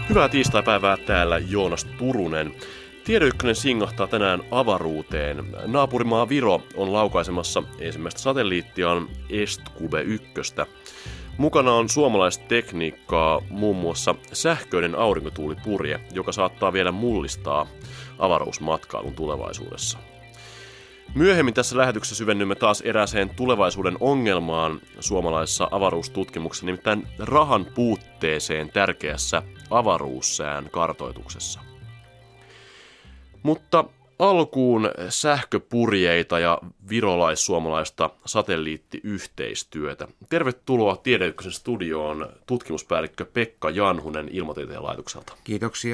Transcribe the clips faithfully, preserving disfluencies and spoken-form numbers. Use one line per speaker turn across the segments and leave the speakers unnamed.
Hyvää tiistaipäivää täällä Joonas Turunen. Tiede Ykkönen singahtaa tänään avaruuteen. Naapurimaa Viro on laukaisemassa ensimmäistä satelliittiaan EstCube yksi. Mukana on suomalaista tekniikkaa, muun muassa sähköinen aurinkotuulipurje, joka saattaa vielä mullistaa avaruusmatkailun tulevaisuudessa. Myöhemmin tässä lähetyksessä syvennymme taas erääseen tulevaisuuden ongelmaan suomalaisessa avaruustutkimuksessa, nimittäin rahan puutteeseen tärkeässä avaruussään kartoituksessa. Mutta alkuun sähköpurjeita ja virolais-suomalaista satelliittiyhteistyötä. Tervetuloa Tiede Ykkösen studioon tutkimuspäällikkö Pekka Janhunen Ilmatieteen laitokselta.
Kiitoksia.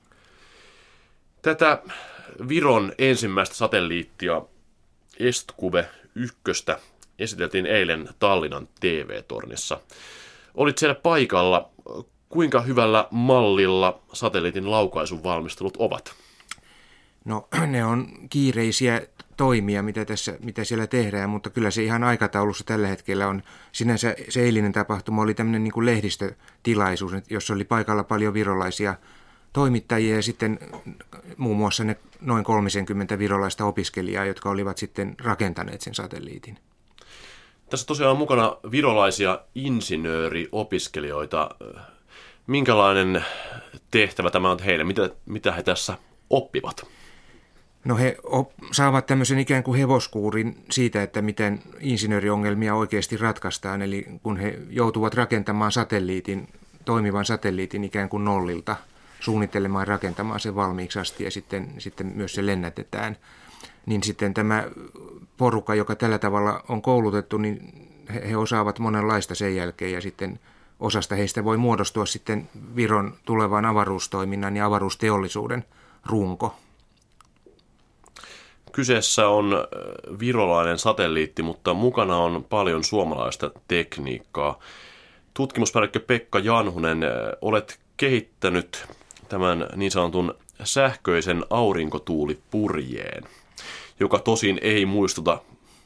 Tätä Viron ensimmäistä satelliittia EstCube yksi esiteltiin eilen Tallinnan T V-tornissa. Olit siellä paikalla. Kuinka hyvällä mallilla satelliitin laukaisun valmistelut ovat?
No ne on kiireisiä toimia, mitä, tässä, mitä siellä tehdään, mutta kyllä se ihan aikataulussa tällä hetkellä on. Sinänsä se eilinen tapahtuma oli tämmöinen niin kuin lehdistötilaisuus, jossa oli paikalla paljon virolaisia toimittajia ja sitten muun muassa ne noin kolmekymmentä virolaista opiskelijaa, jotka olivat sitten rakentaneet sen satelliitin.
Tässä tosiaan on mukana virolaisia insinööriopiskelijoita. Minkälainen tehtävä tämä on heille? Mitä, mitä he tässä oppivat?
No he op- saavat tämmöisen ikään kuin hevoskuurin siitä, että miten insinööriongelmia oikeasti ratkaistaan. Eli kun he joutuvat rakentamaan satelliitin, toimivan satelliitin ikään kuin nollilta, suunnittelemaan ja rakentamaan sen valmiiksi asti ja sitten, sitten myös se lennätetään, niin sitten tämä porukka, joka tällä tavalla on koulutettu, niin he, he osaavat monenlaista sen jälkeen ja sitten osasta heistä voi muodostua sitten Viron tulevan avaruustoiminnan ja avaruusteollisuuden runko.
Kyseessä on virolainen satelliitti, mutta mukana on paljon suomalaista tekniikkaa. Tutkimuspäällikkö Pekka Janhunen, olet kehittänyt tämän niin sanotun sähköisen aurinkotuulipurjeen, joka tosin ei muistuta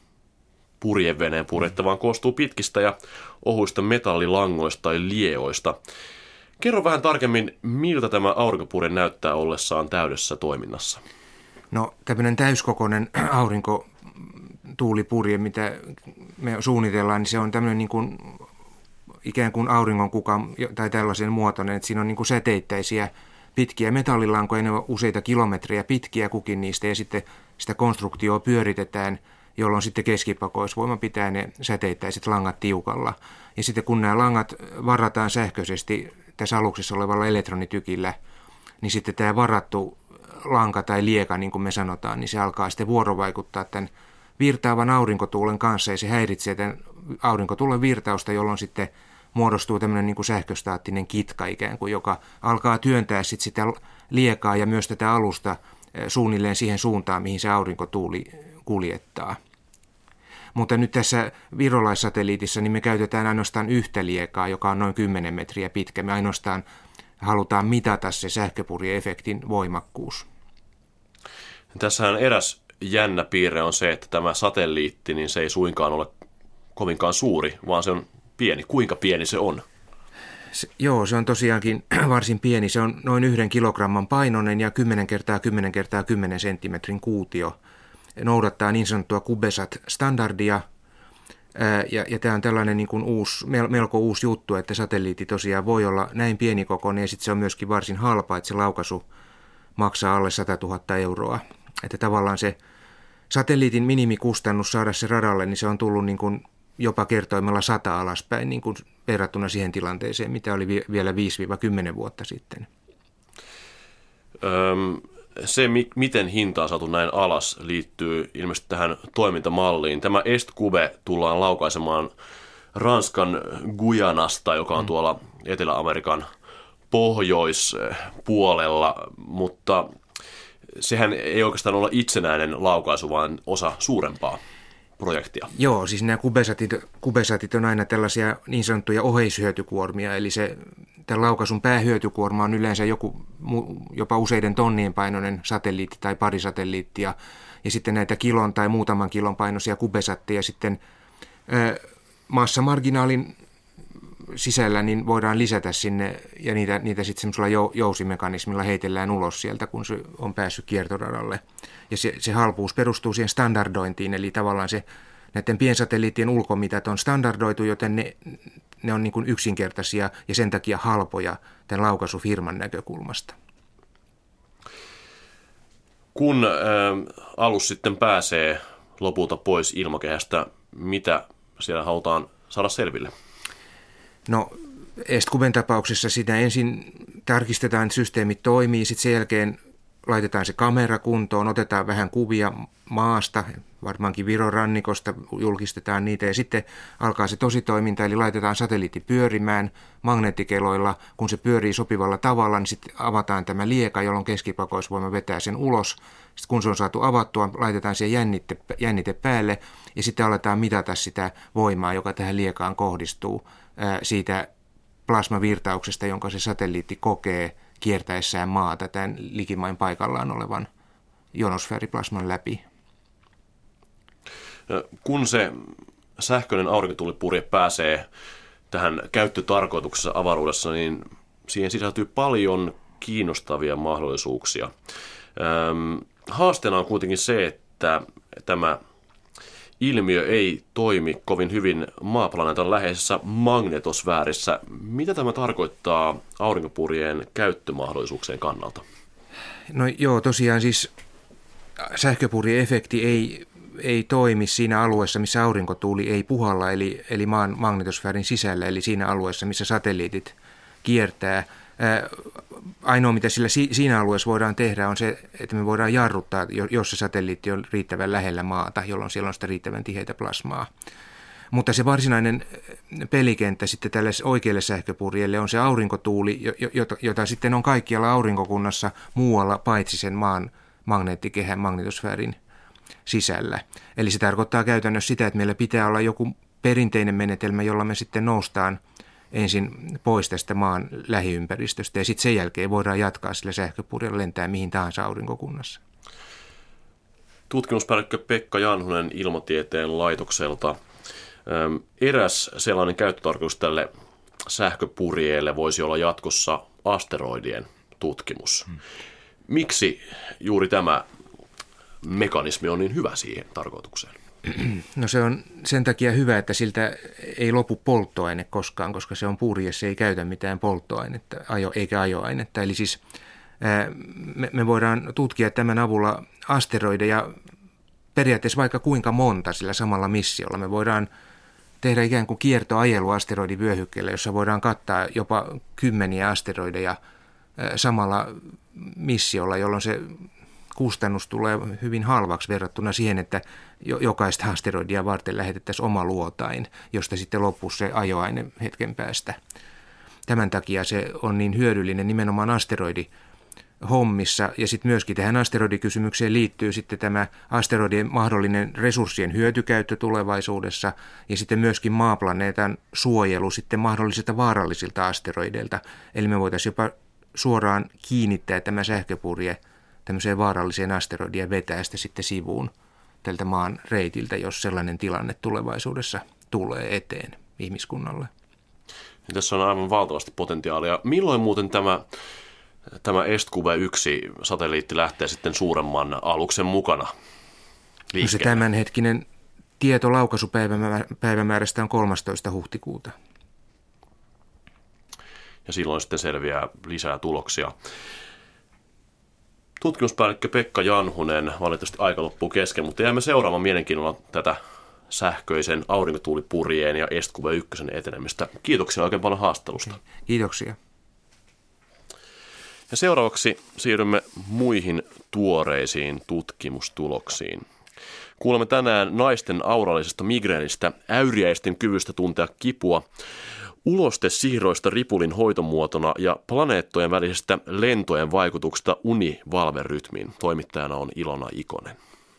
purjeveneen purjetta, vaan koostuu pitkistä ja ohuista metallilangoista tai lieoista. Kerro vähän tarkemmin, miltä tämä aurinkopurje näyttää ollessaan täydessä toiminnassa.
No tämmöinen täyskokoinen aurinkotuulipurje, mitä me suunnitellaan, niin se on tämmöinen niin kuin, ikään kuin auringonkukan tai tällaisen muotoinen, että siinä on niin kuin säteittäisiä pitkiä metallilankoja, ne on useita kilometrejä pitkiä kukin niistä ja sitten sitä konstruktioa pyöritetään, jolloin sitten keskipakoisvoima pitää ne säteittäiset langat tiukalla. Ja sitten kun nämä langat varataan sähköisesti tässä aluksessa olevalla elektronitykillä, niin sitten tämä varattu lanka tai lieka, niin kuin me sanotaan, niin se alkaa sitten vuorovaikuttaa tämän virtaavan aurinkotuulen kanssa ja se häiritsee tämän aurinkotuulen virtausta, jolloin sitten muodostuu tämmöinen niin kuin sähköstaattinen kitka ikään kuin, joka alkaa työntää sitten sitä liekaa ja myös tätä alusta suunnilleen siihen suuntaan, mihin se aurinkotuuli kuljettaa. Mutta nyt tässä virolaissatelliitissa niin me käytetään ainoastaan yhtä liekaa, joka on noin kymmenen metriä pitkä. Me ainoastaan halutaan mitata se sähköpurjeefektin voimakkuus.
Tässähän eräs jännä piirre on se, että tämä satelliitti, niin se ei suinkaan ole kovinkaan suuri, vaan se on pieni. Kuinka pieni se on?
Se, joo, se on tosiaankin varsin pieni. Se on noin yhden kilogramman painoinen ja kymmenen kertaa kymmenen kertaa kymmenen senttimetrin kuutio. Noudattaa niin sanottua CubeSat-standardia. Ja, ja tämä on tällainen niin kuin uusi, melko uusi juttu, että satelliitti tosiaan voi olla näin pienikokoinen ja sitten se on myöskin varsin halpa, että se laukaisu maksaa alle sata tuhatta euroa. Että tavallaan se satelliitin minimikustannus saada se radalle, niin se on tullut niin kuin jopa kertoimella sata alaspäin niin kuin verrattuna siihen tilanteeseen, mitä oli vielä viisi kymmenen vuotta sitten.
Öm, se, miten hinta on saatu näin alas, liittyy ilmeisesti tähän toimintamalliin. Tämä EstCube tullaan laukaisemaan Ranskan Guyanasta, joka on tuolla Etelä-Amerikan pohjoispuolella, mutta sehän ei oikeastaan ole itsenäinen laukaisu, vaan osa suurempaa projektia.
Joo, siis nämä CubeSatit, CubeSatit on aina tällaisia niin sanottuja oheishyötykuormia, eli se, tämän laukaisun päähyötykuorma on yleensä joku, jopa useiden tonnien painoinen satelliitti tai pari satelliittia, ja sitten näitä kilon tai muutaman kilon painoisia CubeSatteja sitten ää, massamarginaalin sisällä, niin voidaan lisätä sinne ja niitä, niitä sitten semmoisella jousimekanismilla heitellään ulos sieltä, kun se on päässyt kiertoradalle. Ja se, se halpuus perustuu siihen standardointiin, eli tavallaan se näiden piensatelliittien ulkomitat on standardoitu, joten ne, ne on niin kuin yksinkertaisia ja sen takia halpoja tämän laukaisufirman näkökulmasta.
Kun ä, alus sitten pääsee lopulta pois ilmakehästä, mitä siellä halutaan saada selville?
No EstCuben tapauksessa sitä ensin tarkistetaan, että systeemit toimii, sitten sen jälkeen laitetaan se kamera kuntoon, otetaan vähän kuvia maasta, varmaankin Viron rannikosta, julkistetaan niitä ja sitten alkaa se tositoiminta, eli laitetaan satelliitti pyörimään magneettikeloilla. Kun se pyörii sopivalla tavalla, niin sitten avataan tämä lieka, jolloin keskipakoisvoima vetää sen ulos. Sitten kun se on saatu avattua, laitetaan siihen jännite, jännite päälle ja sitten aletaan mitata sitä voimaa, joka tähän liekaan kohdistuu ää, siitä plasmavirtauksesta, jonka se satelliitti kokee kiertäessään maata tämän likimain paikallaan olevan ionosfääriplasman läpi.
Kun se sähköinen aurinkotuulipurje pääsee tähän käyttötarkoituksessa avaruudessa, niin siihen sisältyy paljon kiinnostavia mahdollisuuksia. Haasteena on kuitenkin se, että tämä ilmiö ei toimi kovin hyvin maaplaneetan läheisessä magnetosfäärissä. Mitä tämä tarkoittaa aurinkopurjeen käyttömahdollisuuksien kannalta?
No joo, tosiaan siis sähköpurje-efekti ei, ei toimi siinä alueessa, missä aurinkotuuli ei puhalla, eli, eli maan magnetosfäärin sisällä, eli siinä alueessa, missä satelliitit kiertää. Ainoa, mitä sillä siinä alueessa voidaan tehdä, on se, että me voidaan jarruttaa, jos se satelliitti on riittävän lähellä maata, jolloin siellä on sitä riittävän tiheitä plasmaa. Mutta se varsinainen pelikenttä sitten tälle oikealle sähköpurjeelle on se aurinkotuuli, jota, jota sitten on kaikkialla aurinkokunnassa muualla paitsi sen maan magneettikehän magnetosfäärin sisällä. Eli se tarkoittaa käytännössä sitä, että meillä pitää olla joku perinteinen menetelmä, jolla me sitten noustaan ensin pois tästä maan lähiympäristöstä ja sitten sen jälkeen voidaan jatkaa sillä sähköpurjella lentää mihin tahansa aurinkokunnassa.
Tutkimuspäällikkö Pekka Janhunen Ilmatieteen laitokselta. Eräs sellainen käyttötarkoitus tälle sähköpurjeelle voisi olla jatkossa asteroidien tutkimus. Hmm. Miksi juuri tämä mekanismi on niin hyvä siihen tarkoitukseen?
No se on sen takia hyvä, että siltä ei lopu polttoaine koskaan, koska se on purje, se ei käytä mitään polttoainetta ajo, eikä ajoainetta. Eli siis ää, me, me voidaan tutkia tämän avulla asteroideja periaatteessa vaikka kuinka monta sillä samalla missiolla. Me voidaan tehdä ikään kuin kiertoajelu asteroidivyöhykkeelle, jossa voidaan kattaa jopa kymmeniä asteroideja ää, samalla missiolla, jolloin se kustannus tulee hyvin halvaksi verrattuna siihen, että jokaista asteroidia varten lähetettäisiin oma luotain, josta sitten loppuu se ajoaine hetken päästä. Tämän takia se on niin hyödyllinen nimenomaan asteroidihommissa. Ja sitten myöskin tähän asteroidikysymykseen liittyy sitten tämä asteroidien mahdollinen resurssien hyötykäyttö tulevaisuudessa ja sitten myöskin maaplaneetan suojelu sitten mahdollisilta vaarallisilta asteroideilta. Eli me voitaisiin jopa suoraan kiinnittää tämä sähköpurje tämmöiseen vaaralliseen asteroidiin ja vetää sitä sitten sivuun tältä maan reitiltä, jos sellainen tilanne tulevaisuudessa tulee eteen ihmiskunnalle.
Ja tässä on aivan valtavasti potentiaalia. Milloin muuten tämä, tämä EstCube yksi satelliitti lähtee sitten suuremman aluksen mukana liikkeelle?
No se tämänhetkinen tieto laukaisupäivämäärästä on kolmastoista huhtikuuta.
Ja silloin sitten selviää lisää tuloksia. Tutkimuspäällikkö Pekka Janhunen, valitettavasti aika loppuu kesken, mutta jäämme seuraamaan mielenkiinnolla tätä sähköisen aurinkotuulipurjeen ja EstCube yksi etenemistä. Kiitoksia oikein paljon haastattelusta.
Kiitoksia.
Ja seuraavaksi siirrymme muihin tuoreisiin tutkimustuloksiin. Kuulemme tänään naisten aurallisesta migreenistä, äyriäisten kyvystä tuntea kipua, ulostesiirroista ripulin hoitomuotona ja planeettojen välisestä lentojen vaikutuksesta uni-valverytmiin. Toimittajana on Ilona Ikonen.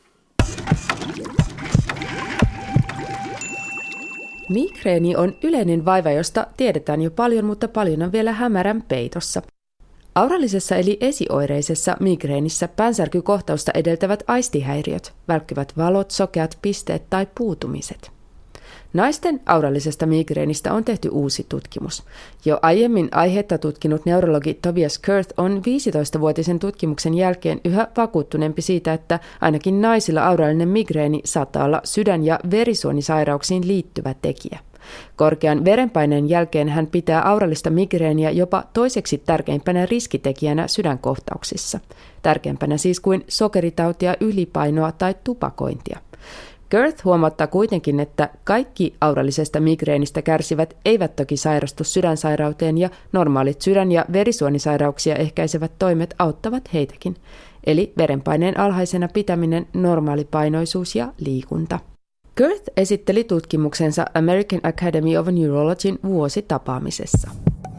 Migreeni on yleinen vaiva, josta tiedetään jo paljon, mutta paljon on vielä hämärän peitossa. Aurallisessa eli esioireisessa migreenissä päänsärkykohtausta edeltävät aistihäiriöt, välkkyvät valot, sokeat pisteet tai puutumiset. Naisten aurallisesta migreenistä on tehty uusi tutkimus. Jo aiemmin aihetta tutkinut neurologi Tobias Kurth on viisitoistavuotisen tutkimuksen jälkeen yhä vakuuttuneempi siitä, että ainakin naisilla aurallinen migreeni saattaa olla sydän- ja verisuonisairauksiin liittyvä tekijä. Korkean verenpaineen jälkeen hän pitää aurallista migreeniä jopa toiseksi tärkeimpänä riskitekijänä sydänkohtauksissa. Tärkeämpänä siis kuin sokeritautia, ylipainoa tai tupakointia. Kurth huomauttaa kuitenkin, että kaikki aurallisesta migreenistä kärsivät eivät toki sairastu sydänsairauteen ja normaalit sydän- ja verisuonisairauksia ehkäisevät toimet auttavat heitäkin. Eli verenpaineen alhaisena pitäminen, normaalipainoisuus ja liikunta. Kurth esitteli tutkimuksensa American Academy of Neurologyn vuositapaamisessa.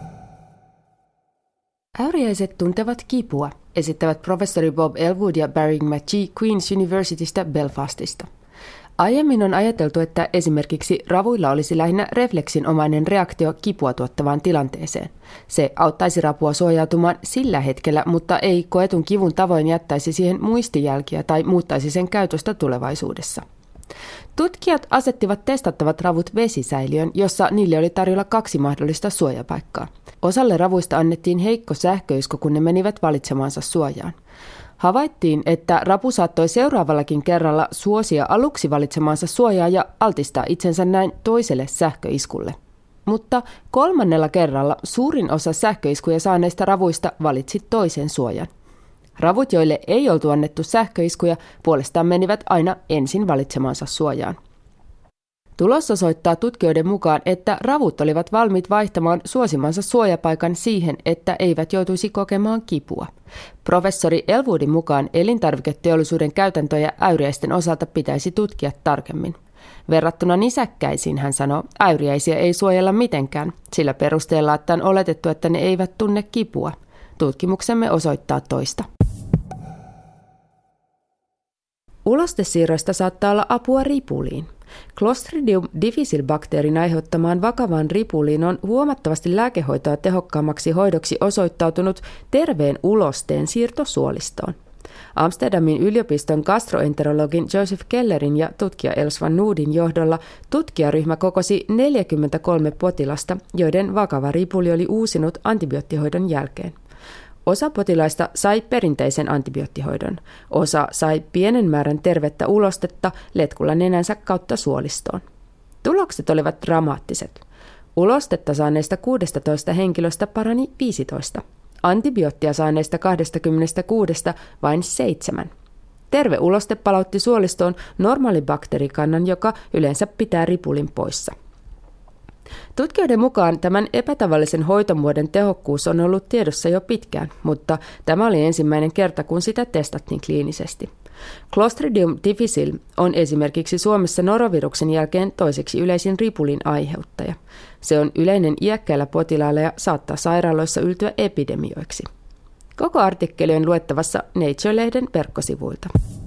Äyriäiset tuntevat kipua, esittävät professori Bob Elwood ja Barry McGee Queen's Universitystä Belfastista. Aiemmin on ajateltu, että esimerkiksi ravuilla olisi lähinnä refleksinomainen reaktio kipua tuottavaan tilanteeseen. Se auttaisi rapua suojautumaan sillä hetkellä, mutta ei koetun kivun tavoin jättäisi siihen muistijälkiä tai muuttaisi sen käytöstä tulevaisuudessa. Tutkijat asettivat testattavat ravut vesisäiliön, jossa niille oli tarjolla kaksi mahdollista suojapaikkaa. Osalle ravuista annettiin heikko sähköisku, kun ne menivät valitsemaansa suojaan. Havaittiin, että rapu saattoi seuraavallakin kerralla suosia aluksi valitsemaansa suojaa ja altistaa itsensä näin toiselle sähköiskulle. Mutta kolmannella kerralla suurin osa sähköiskuja saaneista ravuista valitsi toisen suojan. Ravut, joille ei oltu annettu sähköiskuja, puolestaan menivät aina ensin valitsemaansa suojaan. Tulos osoittaa tutkijoiden mukaan, että ravut olivat valmiit vaihtamaan suosimansa suojapaikan siihen, että eivät joutuisi kokemaan kipua. Professori Elwoodin mukaan elintarviketeollisuuden käytäntöjä äyriäisten osalta pitäisi tutkia tarkemmin. Verrattuna nisäkkäisiin, hän sanoo, äyriäisiä ei suojella mitenkään, sillä perusteella, että on oletettu, että ne eivät tunne kipua. Tutkimuksemme osoittaa toista. Ulostesiirroista saattaa olla apua ripuliin. Clostridium difficile-bakteerin aiheuttamaan vakavaan ripuliin on huomattavasti lääkehoitoa tehokkaammaksi hoidoksi osoittautunut terveen ulosteen siirto suolistoon. Amsterdamin yliopiston gastroenterologin Joseph Kellerin ja tutkija Els van Noodin johdolla tutkijaryhmä kokosi neljäkymmentäkolme potilasta, joiden vakava ripuli oli uusinut antibioottihoidon jälkeen. Osa potilaista sai perinteisen antibioottihoidon. Osa sai pienen määrän tervettä ulostetta letkulla nenänsä kautta suolistoon. Tulokset olivat dramaattiset. Ulostetta saaneista kuusitoista henkilöstä parani viisitoista. Antibioottia saaneista kaksikymmentäkuusi vain seitsemän. Terve uloste palautti suolistoon normaalibakteerikannan, joka yleensä pitää ripulin poissa. Tutkijoiden mukaan tämän epätavallisen hoitomuodon tehokkuus on ollut tiedossa jo pitkään, mutta tämä oli ensimmäinen kerta, kun sitä testattiin kliinisesti. Clostridium difficile on esimerkiksi Suomessa noroviruksen jälkeen toiseksi yleisin ripulin aiheuttaja. Se on yleinen iäkkäillä potilailla ja saattaa sairaaloissa yltyä epidemioiksi. Koko artikkeli on luettavassa Nature-lehden verkkosivuilta.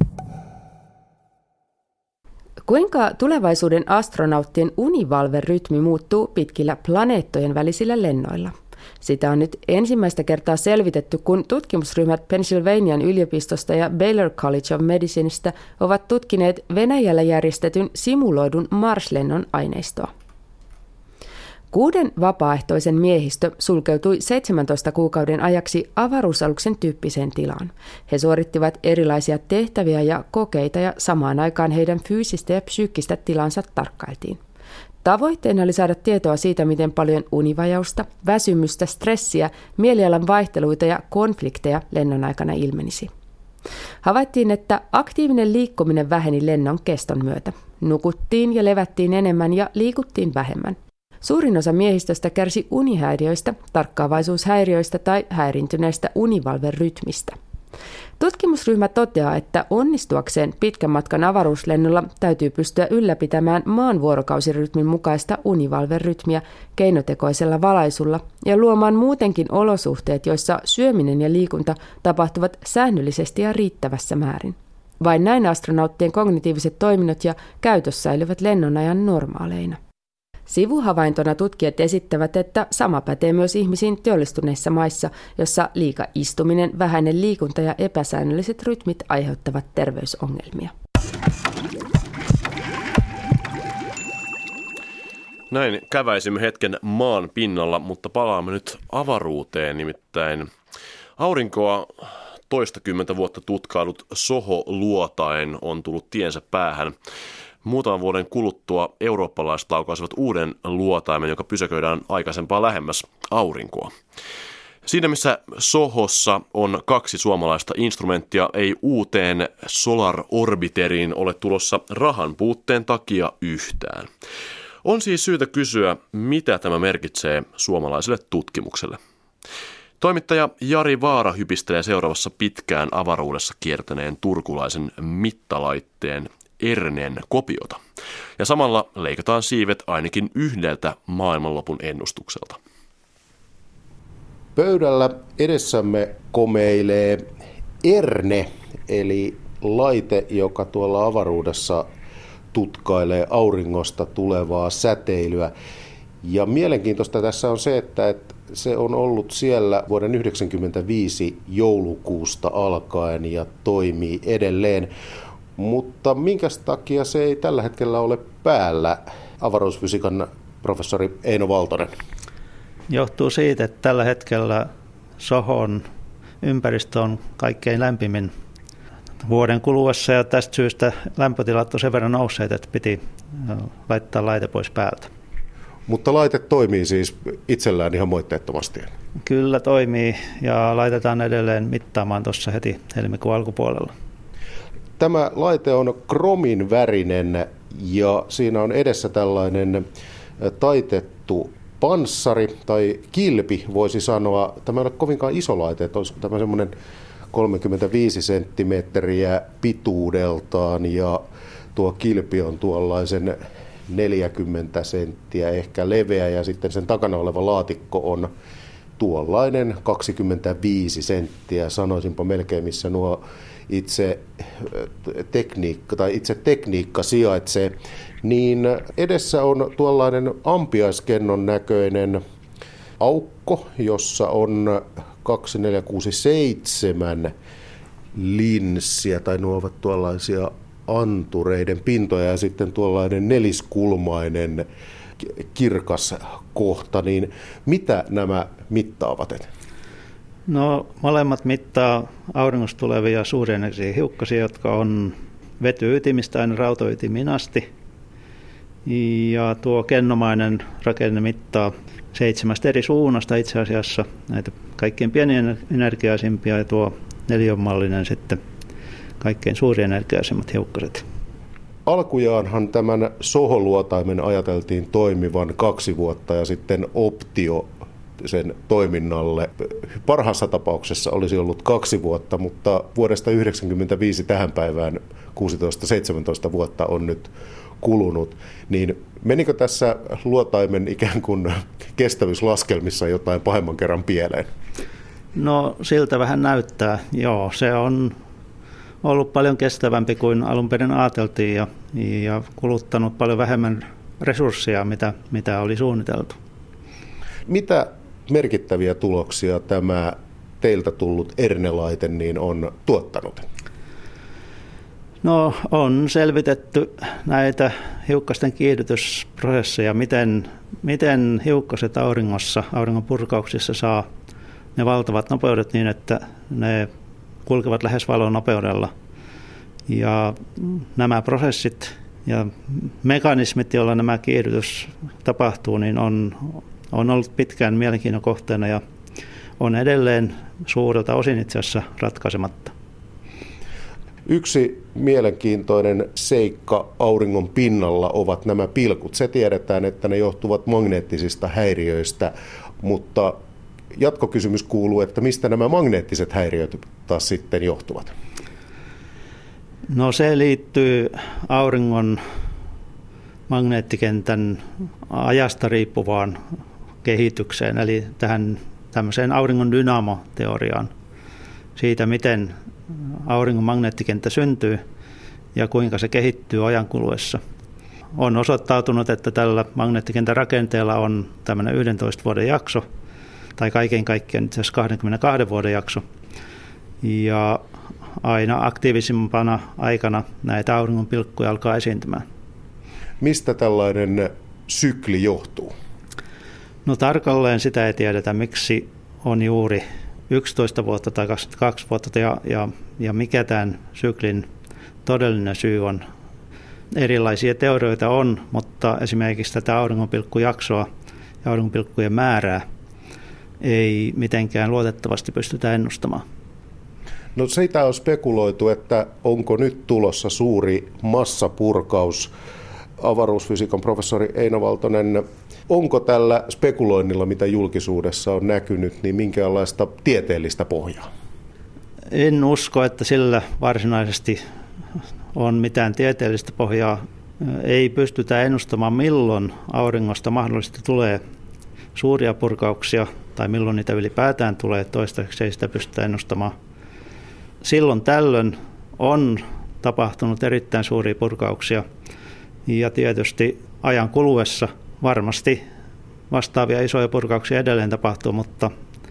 Kuinka tulevaisuuden astronauttien univalverytmi muuttuu pitkillä planeettojen välisillä lennoilla? Sitä on nyt ensimmäistä kertaa selvitetty, kun tutkimusryhmät Pennsylvanian yliopistosta ja Baylor College of Medicinestä ovat tutkineet Venäjällä järjestetyn simuloidun Mars-lennon aineistoa. Kuuden vapaaehtoisen miehistö sulkeutui seitsemäntoista kuukauden ajaksi avaruusaluksen tyyppiseen tilaan. He suorittivat erilaisia tehtäviä ja kokeita ja samaan aikaan heidän fyysistä ja psyykkistä tilansa tarkkailtiin. Tavoitteena oli saada tietoa siitä, miten paljon univajausta, väsymystä, stressiä, mielialan vaihteluita ja konflikteja lennon aikana ilmenisi. Havaittiin, että aktiivinen liikkuminen väheni lennon keston myötä. Nukuttiin ja levättiin enemmän ja liikuttiin vähemmän. Suurin osa miehistöstä kärsi unihäiriöistä, tarkkaavaisuushäiriöistä tai häiriintyneestä univalverytmistä. Tutkimusryhmä toteaa, että onnistuakseen pitkän matkan avaruuslennolla täytyy pystyä ylläpitämään maan vuorokausirytmin mukaista univalverytmiä keinotekoisella valaisulla ja luomaan muutenkin olosuhteet, joissa syöminen ja liikunta tapahtuvat säännöllisesti ja riittävässä määrin. Vain näin astronauttien kognitiiviset toiminnot ja käytös säilyvät lennonajan normaaleina. Sivuhavaintona tutkijat esittävät, että sama pätee myös ihmisiin teollistuneissa maissa, jossa liika istuminen, vähäinen liikunta ja epäsäännölliset rytmit aiheuttavat terveysongelmia.
Näin käväisimme hetken maan pinnalla, mutta palaamme nyt avaruuteen, nimittäin aurinkoa toistakymmentä vuotta tutkailut Soho-luotain on tullut tiensä päähän. Muutaman vuoden kuluttua eurooppalaiset laukaisivat uuden luotaimen, joka pysäköidään aikaisempaa lähemmäs aurinkoa. Siinä missä Sohossa on kaksi suomalaista instrumenttia, ei uuteen Solar Orbiteriin ole tulossa rahan puutteen takia yhtään. On siis syytä kysyä, mitä tämä merkitsee suomalaiselle tutkimukselle. Toimittaja Jari Vaara hypistelee seuraavassa pitkään avaruudessa kiertäneen turkulaisen mittalaitteen Ernen kopiota. Ja samalla leikataan siivet ainakin yhdeltä maailmanlopun ennustukselta.
Pöydällä edessämme komeilee Erne, eli laite, joka tuolla avaruudessa tutkailee auringosta tulevaa säteilyä. Ja mielenkiintoista tässä on se, että se on ollut siellä vuoden yhdeksänkymmentäviisi joulukuusta alkaen ja toimii edelleen. Mutta minkäs takia se ei tällä hetkellä ole päällä, avaruusfysiikan professori Eino Valtonen?
Johtuu siitä, että tällä hetkellä Sohon ympäristö on kaikkein lämpimin vuoden kuluessa ja tästä syystä lämpötilat on sen verran nousseet, että piti laittaa laite pois päältä.
Mutta laite toimii siis itsellään ihan moitteettomasti?
Kyllä toimii ja laitetaan edelleen mittaamaan tuossa heti helmikuun alkupuolella.
Tämä laite on kromin värinen ja siinä on edessä tällainen taitettu panssari tai kilpi, voisi sanoa. Tämä ei ole kovinkaan iso laite, että olisiko tämä semmoinen kolmekymmentäviisi senttimetriä pituudeltaan ja tuo kilpi on tuollaisen neljäkymmentä senttiä ehkä leveä ja sitten sen takana oleva laatikko on tuollainen kaksikymmentäviisi senttiä, sanoisinpa melkein missä nuo itse tekniikka tai itse tekniikka sijaitsee, niin edessä on tuollainen ampiaiskennon näköinen aukko, jossa on kaksi, neljä, kuusi, seitsemän linssiä, tai nuo ovat tuollaisia antureiden pintoja, ja sitten tuollainen neliskulmainen kirkas kohta, niin mitä nämä mittaavat?
No molemmat mittaa auringosta tulevia suurenergisia hiukkasia, jotka on vetyytimistä aina rautaytimiin asti. Ja tuo kennomainen rakenne mittaa seitsemästä eri suunnasta itse asiassa näitä kaikkein pienienergiaisimpia ja tuo neliönmallinen sitten kaikkein suurienergiaisimmat hiukkaset.
Alkujaanhan tämän Soho-luotaimen ajateltiin toimivan kaksi vuotta ja sitten optio sen toiminnalle parhaassa tapauksessa olisi ollut kaksi vuotta, mutta vuodesta yhdeksänkymmentäviisi tähän päivään kuusitoista seitsemäntoista vuotta on nyt kulunut. Niin menikö tässä luotaimen ikään kuin kestävyyslaskelmissa jotain pahemman kerran pieleen?
No siltä vähän näyttää, joo. Se on ollut paljon kestävämpi kuin alun perin ajateltiin ja, ja kuluttanut paljon vähemmän resursseja, mitä, mitä oli suunniteltu. Mitä
merkittäviä tuloksia tämä teiltä tullut Erne-laite niin on tuottanut?
No on selvitetty näitä hiukkasten kiihdytysprosesseja, miten, miten hiukkaset auringossa, auringon purkauksissa saa ne valtavat nopeudet niin, että ne kulkevat lähes valon nopeudella. Ja nämä prosessit ja mekanismit, joilla nämä kiihdytys tapahtuu, niin on, on ollut pitkään mielenkiinnon kohteena ja on edelleen suurelta osin itse asiassa ratkaisematta.
Yksi mielenkiintoinen seikka auringon pinnalla ovat nämä pilkut. Se tiedetään, että ne johtuvat magneettisista häiriöistä, mutta jatkokysymys kuuluu, että mistä nämä magneettiset häiriöt taas sitten johtuvat?
No se liittyy auringon magneettikentän ajasta riippuvaan kehitykseen, eli tähän tämmöiseen auringon dynamoteoriaan siitä, miten auringon magneettikenttä syntyy ja kuinka se kehittyy ajan kuluessa. On osoittautunut, että tällä magneettikentän rakenteella on tämmöinen yhdentoista vuoden jakso, tai kaiken kaikkiaan itse asiassa kaksikymmentäkaksi vuoden jakso. Ja aina aktiivisimpana aikana näitä auringon pilkkuja alkaa esiintymään.
Mistä tällainen sykli johtuu?
No tarkalleen sitä ei tiedetä, miksi on juuri yksitoista vuotta tai kaksikymmentäkaksi vuotta ja, ja, ja mikä tämän syklin todellinen syy on. Erilaisia teorioita on, mutta esimerkiksi tätä auringonpilkkujaksoa ja auringonpilkkujen määrää ei mitenkään luotettavasti pystytä ennustamaan.
No siitä on spekuloitu, että onko nyt tulossa suuri massapurkaus. Avaruusfysiikan professori Eino Valtonen, onko tällä spekuloinnilla, mitä julkisuudessa on näkynyt, niin minkälaista tieteellistä pohjaa?
En usko, että sillä varsinaisesti on mitään tieteellistä pohjaa. Ei pystytä ennustamaan, milloin auringosta mahdollisesti tulee suuria purkauksia tai milloin niitä ylipäätään tulee. Toistaiseksi ei sitä pystytä ennustamaan. Silloin tällöin on tapahtunut erittäin suuria purkauksia ja tietysti ajan kuluessa varmasti vastaavia isoja purkauksia edelleen tapahtuu, mutta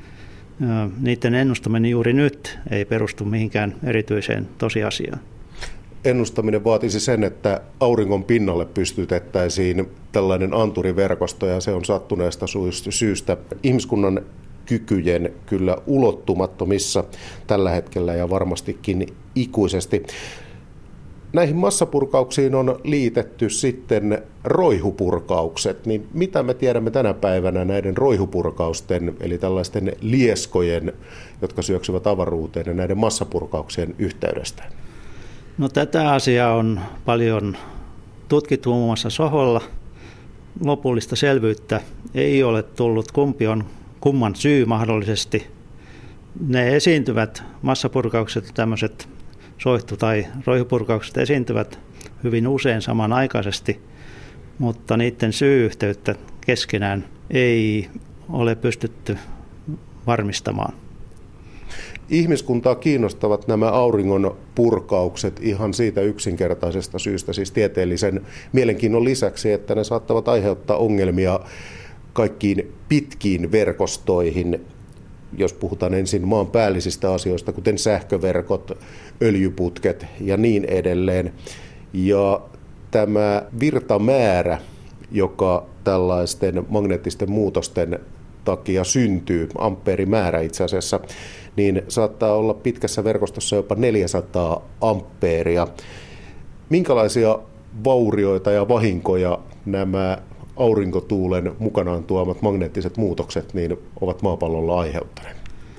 niiden ennustaminen juuri nyt ei perustu mihinkään erityiseen tosiasiaan.
Ennustaminen vaatisi sen, että auringon pinnalle pystytettäisiin tällainen anturiverkosto, ja se on sattuneesta syystä ihmiskunnan kykyjen kyllä ulottumattomissa tällä hetkellä ja varmastikin ikuisesti. Näihin massapurkauksiin on liitetty sitten roihupurkaukset, niin mitä me tiedämme tänä päivänä näiden roihupurkausten, eli tällaisten lieskojen, jotka syöksyvät avaruuteen, ja näiden massapurkauksien yhteydestä?
No tätä asiaa on paljon tutkittu muun muassa Soholla. Lopullista selvyyttä ei ole tullut, kumpi on kumman syy mahdollisesti. Ne esiintyvät, massapurkaukset, tämmöiset soihtu- tai roihupurkaukset esiintyvät hyvin usein samanaikaisesti, mutta niiden syy-yhteyttä keskenään ei ole pystytty varmistamaan.
Ihmiskuntaa kiinnostavat nämä auringon purkaukset ihan siitä yksinkertaisesta syystä, siis tieteellisen mielenkiinnon lisäksi, että ne saattavat aiheuttaa ongelmia kaikkiin pitkiin verkostoihin, jos puhutaan ensin maan päällisistä asioista, kuten sähköverkot, öljyputket ja niin edelleen. Ja tämä virtamäärä, joka tällaisten magneettisten muutosten takia syntyy, ampeerimäärä itse asiassa, niin saattaa olla pitkässä verkostossa jopa neljäsataa ampeeria. Minkälaisia vaurioita ja vahinkoja nämä aurinkotuulen mukanaan tuomat magneettiset muutokset niin ovat maapallolla aiheuttaneet?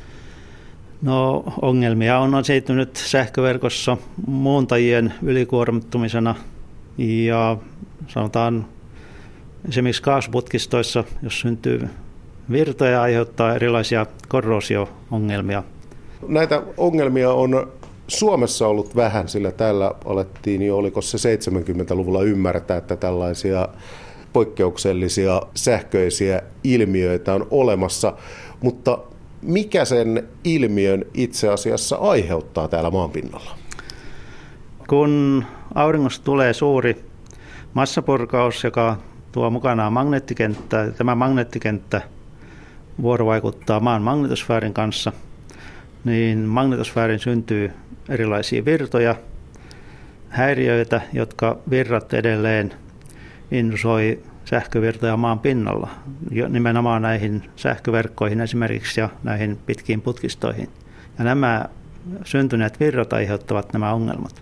No, ongelmia on esiintynyt sähköverkossa muuntajien ylikuormittumisena ja sanotaan esimerkiksi kaasuputkistoissa, jos syntyy virtoja, aiheuttaa erilaisia korroosio-ongelmia.
Näitä ongelmia on Suomessa ollut vähän, sillä täällä alettiin jo, oliko se seitsemänkymmentäluvulla ymmärtää, että tällaisia poikkeuksellisia sähköisiä ilmiöitä on olemassa, mutta mikä sen ilmiön itse asiassa aiheuttaa täällä maanpinnalla?
Kun auringosta tulee suuri massapurkaus, joka tuo mukanaan magneettikenttää, tämä magneettikenttä vuorovaikuttaa maan magnetosfäärin kanssa, niin magnetosfäärin syntyy erilaisia virtoja, häiriöitä, jotka virrat edelleen indusoi sähkövirtoja maan pinnalla, nimenomaan näihin sähköverkkoihin esimerkiksi ja näihin pitkiin putkistoihin. Ja nämä syntyneet virrat aiheuttavat nämä ongelmat.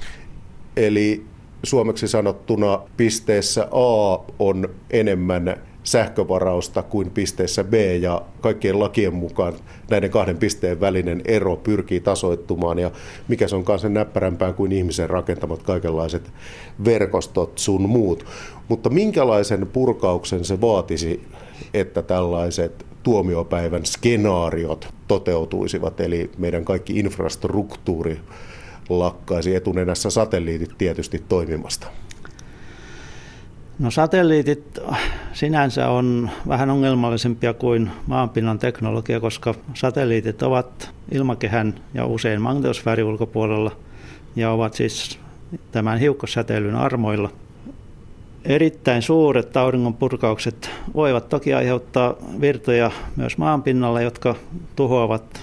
Eli suomeksi sanottuna pisteessä A on enemmän sähkövarausta kuin pisteessä B, ja kaikkien lakien mukaan näiden kahden pisteen välinen ero pyrkii tasoittumaan, ja mikä se onkaan sen näppärämpään kuin ihmisen rakentamat kaikenlaiset verkostot sun muut. Mutta minkälaisen purkauksen se vaatisi, että tällaiset tuomiopäivän skenaariot toteutuisivat, eli meidän kaikki infrastruktuuri lakkaisi, etunenässä satelliitit tietysti toimimasta?
No satelliitit sinänsä on vähän ongelmallisempia kuin maanpinnan teknologia, koska satelliitit ovat ilmakehän ja usein magnetosfäärin ulkopuolella ja ovat siis tämän hiukkassäteilyn armoilla. Erittäin suuret auringonpurkaukset voivat toki aiheuttaa virtoja myös maanpinnalla, jotka tuhoavat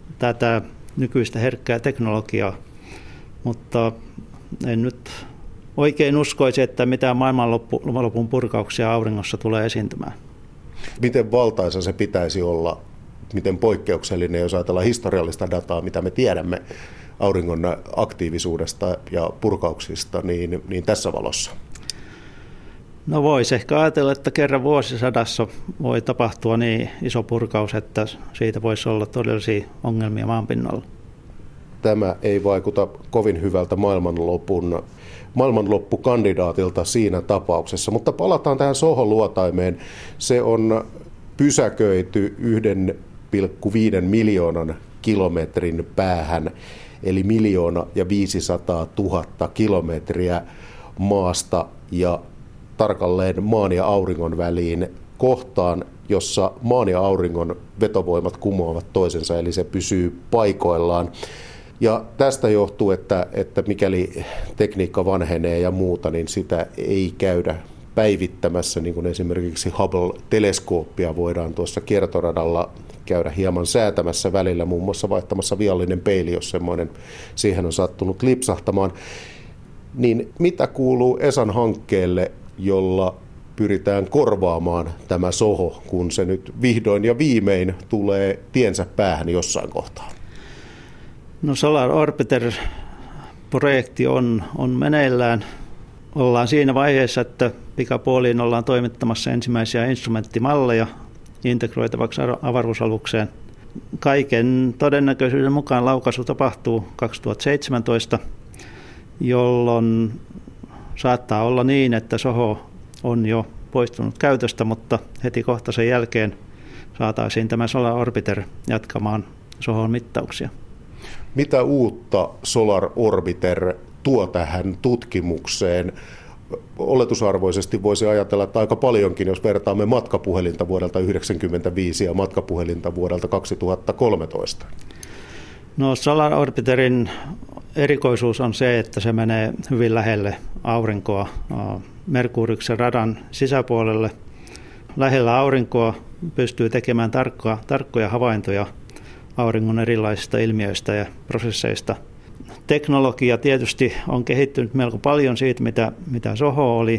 tätä nykyistä herkkää teknologiaa, mutta en nyt oikein uskoisi, että mitään maailmanlopun purkauksia auringossa tulee esiintymään.
Miten valtaisa se pitäisi olla, miten poikkeuksellinen, jos ajatellaan historiallista dataa, mitä me tiedämme auringon aktiivisuudesta ja purkauksista, niin, niin tässä valossa?
No voisi ehkä ajatella, että kerran vuosisadassa voi tapahtua niin iso purkaus, että siitä voisi olla todellisia ongelmia maanpinnalla.
Tämä ei vaikuta kovin hyvältä maailmanlopun, maailmanloppukandidaatilta siinä tapauksessa, mutta palataan tähän Soho-luotaimeen. Se on pysäköity yksi pilkku viisi miljoonan kilometrin päähän, eli miljoona ja viisisataa tuhatta kilometriä maasta ja tarkalleen maan ja auringon väliin kohtaan, jossa maan ja auringon vetovoimat kumoavat toisensa, eli se pysyy paikoillaan. Ja tästä johtuu, että, että mikäli tekniikka vanhenee ja muuta, niin sitä ei käydä päivittämässä, niin kuin esimerkiksi Hubble-teleskooppia voidaan tuossa kiertoradalla käydä hieman säätämässä välillä, muun muassa vaihtamassa viallinen peili, jos semmoinen siihen on sattunut lipsahtamaan. Niin mitä kuuluu E S A:n hankkeelle, jolla pyritään korvaamaan tämä Soho, kun se nyt vihdoin ja viimein tulee tiensä päähän jossain kohtaa?
No Solar Orbiter-projekti on, on meneillään. Ollaan siinä vaiheessa, että pikapuoliin ollaan toimittamassa ensimmäisiä instrumenttimalleja integroitavaksi avaruusalukseen. Kaiken todennäköisyyden mukaan laukaisu tapahtuu kaksituhattaseitsemäntoista, jolloin saattaa olla niin, että Soho on jo poistunut käytöstä, mutta heti kohta sen jälkeen saataisiin tämä Solar Orbiter jatkamaan Sohon mittauksia.
Mitä uutta Solar Orbiter tuo tähän tutkimukseen? Oletusarvoisesti voisi ajatella, että aika paljonkin, jos vertaamme matkapuhelinta vuodelta yhdeksänkymmentäviisi ja matkapuhelinta vuodelta kaksituhattakolmetoista.
No Solar Orbiterin erikoisuus on se, että se menee hyvin lähelle aurinkoa Merkuriksen radan sisäpuolelle. Lähellä aurinkoa pystyy tekemään tarkkoja, tarkkoja havaintoja auringon erilaisista ilmiöistä ja prosesseista. Teknologia tietysti on kehittynyt melko paljon siitä, mitä, mitä Soho oli,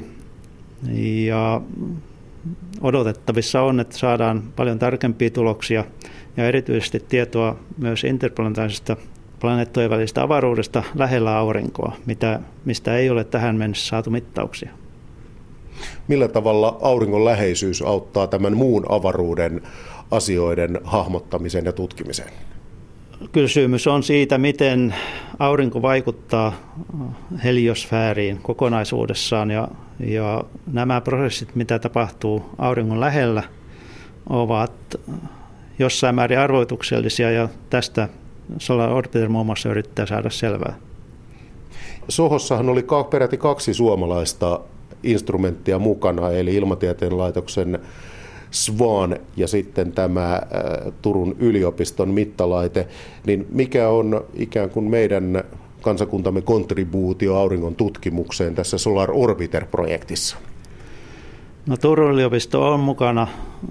ja odotettavissa on, että saadaan paljon tarkempia tuloksia ja erityisesti tietoa myös interplanetaarisesta planeettojen välistä avaruudesta lähellä aurinkoa, mitä, mistä ei ole tähän mennessä saatu mittauksia.
Millä tavalla auringon läheisyys auttaa tämän muun avaruuden asioiden hahmottamisen ja tutkimiseen?
Kysymys on siitä, miten aurinko vaikuttaa heliosfääriin kokonaisuudessaan, ja, ja nämä prosessit, mitä tapahtuu auringon lähellä, ovat jossain määrin arvoituksellisia, ja tästä Solar Orbiter muun muassa yrittää saada selvää.
Sohossahan oli peräti kaksi suomalaista instrumenttia mukana, eli Ilmatieteen laitoksen SWAN ja sitten tämä Turun yliopiston mittalaite. Niin mikä on ikään kuin meidän kansakuntamme kontribuutio auringon tutkimukseen tässä Solar Orbiter-projektissa?
No, Turun yliopisto on mukana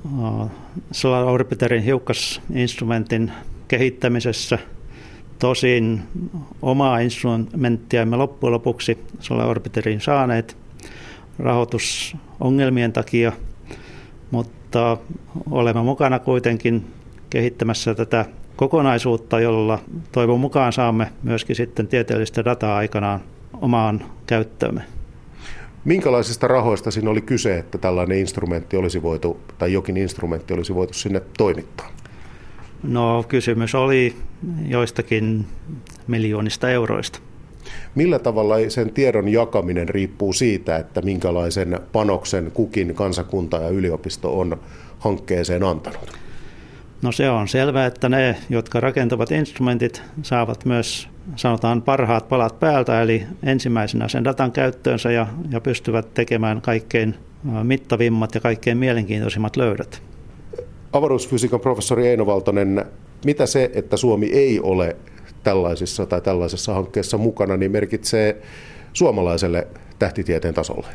Solar Orbiterin hiukkasinstrumentin kehittämisessä. Tosin omaa instrumenttia emme loppujen lopuksi Solar Orbiterin saaneet rahoitusongelmien takia, mutta olemme mukana kuitenkin kehittämässä tätä kokonaisuutta, jolla toivon mukaan saamme myöskin sitten tieteellistä dataa aikanaan omaan käyttöömme.
Minkälaisista rahoista siinä oli kyse, että tällainen instrumentti olisi voitu, tai jokin instrumentti olisi voitu sinne toimittaa?
No, kysymys oli joistakin miljoonista euroista.
Millä tavalla sen tiedon jakaminen riippuu siitä, että minkälaisen panoksen kukin kansakunta ja yliopisto on hankkeeseen antanut?
No, se on selvää, että ne, jotka rakentavat instrumentit, saavat myös, sanotaan, parhaat palat päältä, eli ensimmäisenä sen datan käyttöönsä ja, ja pystyvät tekemään kaikkein mittavimmat ja kaikkein mielenkiintoisimmat löydöt.
Avaruusfysiikan professori Eino Valtonen, mitä se, että Suomi ei ole tällaisissa tai tällaisessa hankkeessa mukana, niin merkitsee suomalaiselle tähtitieteen tasolle?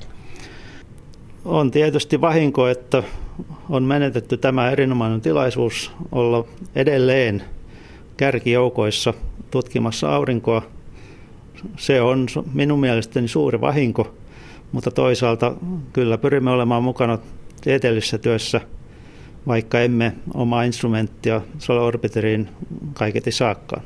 On tietysti vahinko, että on menetetty tämä erinomainen tilaisuus olla edelleen kärkijoukoissa tutkimassa aurinkoa. se on minun mielestäni suuri vahinko, mutta toisaalta kyllä pyrimme olemaan mukana tieteellisessä työssä, vaikka emme omaa instrumenttia Solar Orbiteriin kaiketi saakkaan.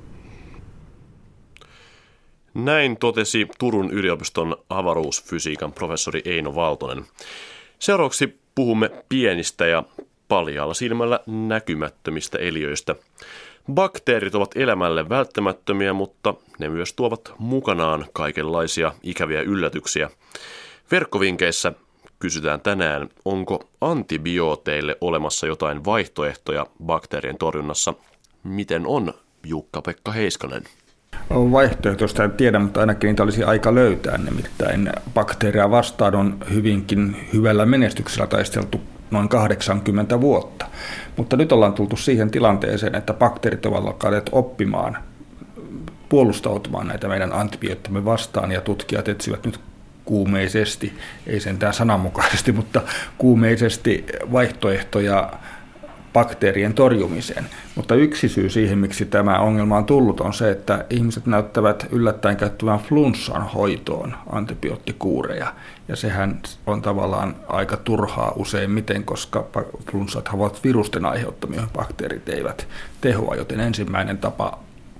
Näin totesi Turun yliopiston avaruusfysiikan professori Eino Valtonen. Seuraavaksi puhumme pienistä ja paljaalla silmällä näkymättömistä eliöistä. Bakteerit ovat elämälle välttämättömiä, mutta ne myös tuovat mukanaan kaikenlaisia ikäviä yllätyksiä. Verkkovinkeissä kysytään tänään, onko antibiooteille olemassa jotain vaihtoehtoja bakteerien torjunnassa? Miten on, Jukka-Pekka Heiskanen?
Vaihtoehtoista en tiedä, mutta ainakin niitä olisi aika löytää. Nimittäin bakteeria vastaan on hyvinkin hyvällä menestyksellä taisteltu noin kahdeksankymmentä vuotta. Mutta nyt ollaan tultu siihen tilanteeseen, että bakteerit ovat alkaneet oppimaan, puolustautumaan näitä meidän antibioottimme vastaan, ja tutkijat etsivät nyt kuumeisesti, ei sentään sananmukaisesti, mutta kuumeisesti vaihtoehtoja bakteerien torjumiseen. Mutta yksi syy siihen, miksi tämä ongelma on tullut, on se, että ihmiset näyttävät yllättäen käyttävän flunssan hoitoon antibioottikuureja. Ja sehän on tavallaan aika turhaa useimmiten, koska flunssat ovat virusten aiheuttamia, bakteerit eivät tehoa, joten ensimmäinen tapa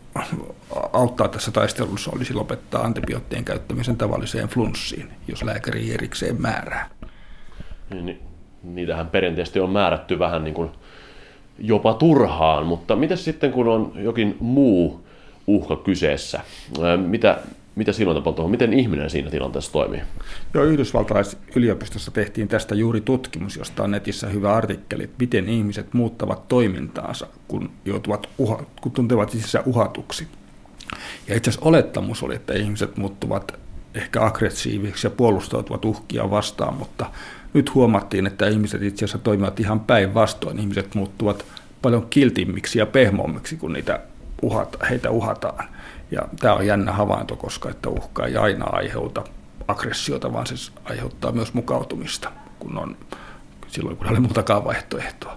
auttaa tässä taistelussa olisi lopettaa antibioottien käyttämisen tavalliseen flunssiin, jos lääkäri erikseen määrää.
Niin, niitähän perinteisesti on määrätty vähän niin kuin jopa turhaan, mutta mitä sitten kun on jokin muu uhka kyseessä? Mitä, mitä silloin tapahtuu? Miten ihminen siinä tilanteessa toimii?
Joo, Yhdysvaltalaisyliopistossa tehtiin tästä juuri tutkimus, josta on netissä hyvä artikkeli, että miten ihmiset muuttavat toimintaansa, kun, joutuvat uha, kun tuntevat itsensä uhatuksi. Ja itse asiassa olettamus oli, että ihmiset muuttuvat ehkä aggressiivisiksi ja puolustautuvat uhkia vastaan, mutta nyt huomattiin, että ihmiset itse asiassa toimivat ihan päinvastoin. Ihmiset muuttuvat paljon kiltimmiksi ja pehmommiksi, kun niitä uhata, heitä uhataan. Ja tämä on jännä havainto, koska että uhka ei aina aiheuta aggressiota, vaan se aiheuttaa myös mukautumista, kun on, silloin kun ei ole muutakaan vaihtoehtoa.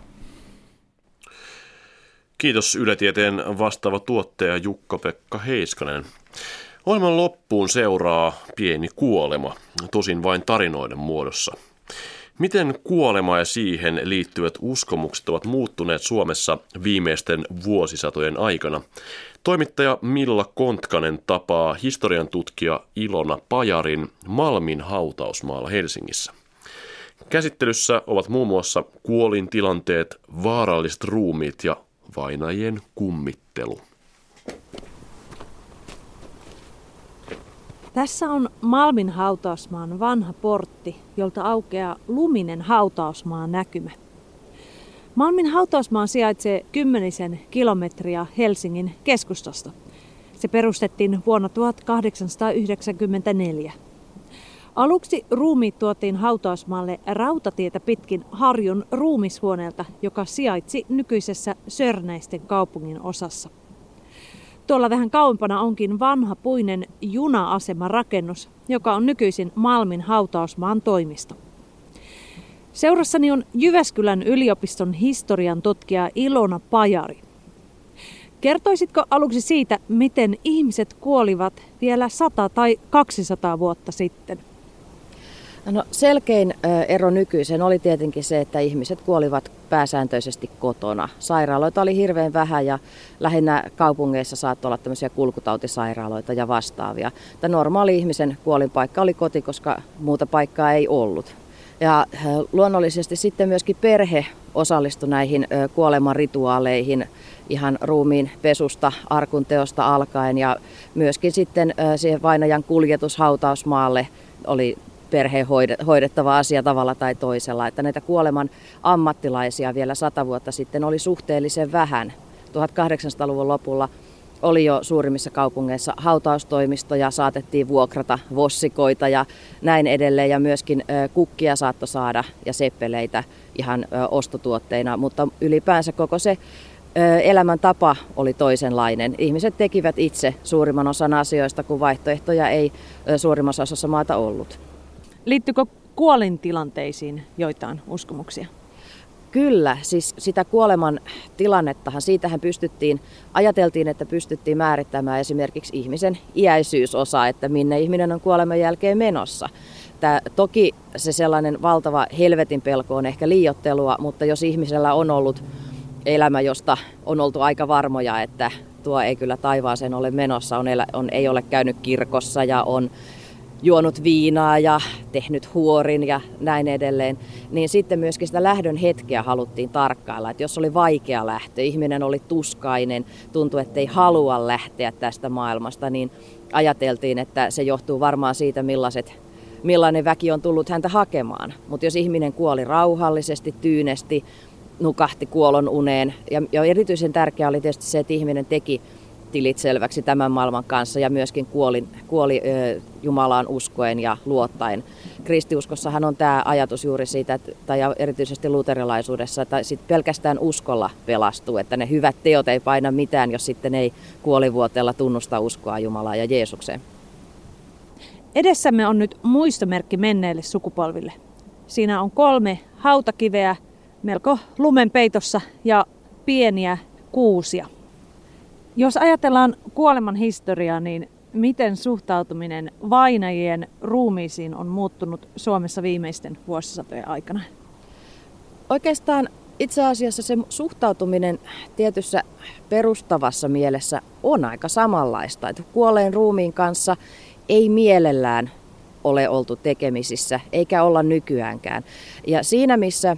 Kiitos Yle Tieteen vastaava tuottaja Jukka-Pekka Heiskanen. Ohjelman loppuun seuraa pieni kuolema, tosin vain tarinoiden muodossa. Miten kuolema ja siihen liittyvät uskomukset ovat muuttuneet Suomessa viimeisten vuosisatojen aikana? Toimittaja Milla Kontkanen tapaa historian tutkija Ilona Pajarin Malmin hautausmaalla Helsingissä. Käsittelyssä ovat muun muassa kuolintilanteet, vaaralliset ruumiit ja vainajien kummittelu.
Tässä on Malmin hautausmaan vanha portti, jolta aukeaa luminen hautausmaan näkymä. Malmin hautausmaa sijaitsee kymmenisen kilometriä Helsingin keskustasta. Se perustettiin vuonna tuhatkahdeksansataayhdeksänkymmentäneljä. Aluksi ruumiit tuotiin hautausmaalle rautatietä pitkin Harjun ruumishuoneelta, joka sijaitsi nykyisessä Sörnäisten kaupungin osassa. Tuolla vähän kauempana onkin vanha puinen juna-asemarakennus, joka on nykyisin Malmin hautausmaan toimisto. Seurassani on Jyväskylän yliopiston historian tutkija Ilona Pajari. Kertoisitko aluksi siitä, miten ihmiset kuolivat vielä sata tai kaksisataa vuotta sitten?
No, selkein ero nykyisen oli tietenkin se, että ihmiset kuolivat pääsääntöisesti kotona. Sairaaloita oli hirveän vähän ja lähinnä kaupungeissa saattoi olla tämmöisiä kulkutautisairaaloita ja vastaavia. Tämä normaali ihmisen kuolinpaikka oli koti, koska muuta paikkaa ei ollut. Ja luonnollisesti sitten myöskin perhe osallistui näihin kuoleman rituaaleihin ihan ruumiin pesusta, arkunteosta alkaen ja myöskin sitten siihen vainajan kuljetus hautausmaalle oli perheen hoidettava asia tavalla tai toisella, että näitä kuoleman ammattilaisia vielä sata vuotta sitten oli suhteellisen vähän. tuhatkahdeksansataaluvun lopulla oli jo suurimmissa kaupungeissa hautaustoimistoja, saatettiin vuokrata vossikoita ja näin edelleen ja myöskin kukkia saattoi saada ja seppeleitä ihan ostotuotteina, mutta ylipäänsä koko se elämäntapa oli toisenlainen. Ihmiset tekivät itse suurimman osan asioista, kun vaihtoehtoja ei suurimmassa osassa maata ollut.
Liittyykö kuolintilanteisiin joitain uskomuksia?
Kyllä, siis sitä kuoleman tilannettahan, siitähän pystyttiin, ajateltiin, että pystyttiin määrittämään esimerkiksi ihmisen iäisyysosa, että minne ihminen on kuoleman jälkeen menossa. Tää, toki se sellainen valtava helvetin pelko on ehkä liioittelua, mutta jos ihmisellä on ollut elämä, josta on oltu aika varmoja, että tuo ei kyllä taivaaseen ole menossa, on, elä, on ei ole käynyt kirkossa ja on juonut viinaa ja tehnyt huorin ja näin edelleen, niin sitten myöskin sitä lähdön hetkeä haluttiin tarkkailla. Että jos oli vaikea lähtö, ihminen oli tuskainen, tuntui, että ei halua lähteä tästä maailmasta, niin ajateltiin, että se johtuu varmaan siitä, millaiset, millainen väki on tullut häntä hakemaan. Mutta jos ihminen kuoli rauhallisesti, tyynesti, nukahti kuolon uneen, ja, ja erityisen tärkeää oli tietysti se, että ihminen teki tilit selväksi tämän maailman kanssa ja myöskin kuoli, kuoli ö, Jumalaan uskoen ja luottaen. Kristiuskossahan on tämä ajatus juuri siitä, että, tai erityisesti luterilaisuudessa, että sit pelkästään uskolla pelastuu, että ne hyvät teot ei paina mitään, jos sitten ei kuolivuoteella tunnusta uskoa Jumalaan ja Jeesukseen.
Edessämme on nyt muistomerkki menneille sukupolville. Siinä on kolme hautakiveä melko lumenpeitossa ja pieniä kuusia. Jos ajatellaan kuoleman historiaa, niin miten suhtautuminen vainajien ruumiisiin on muuttunut Suomessa viimeisten vuosisatojen aikana?
Oikeastaan itse asiassa se suhtautuminen tietyssä perustavassa mielessä on aika samanlaista. Että kuolleen ruumiin kanssa ei mielellään ole oltu tekemisissä, eikä olla nykyäänkään. Ja siinä missä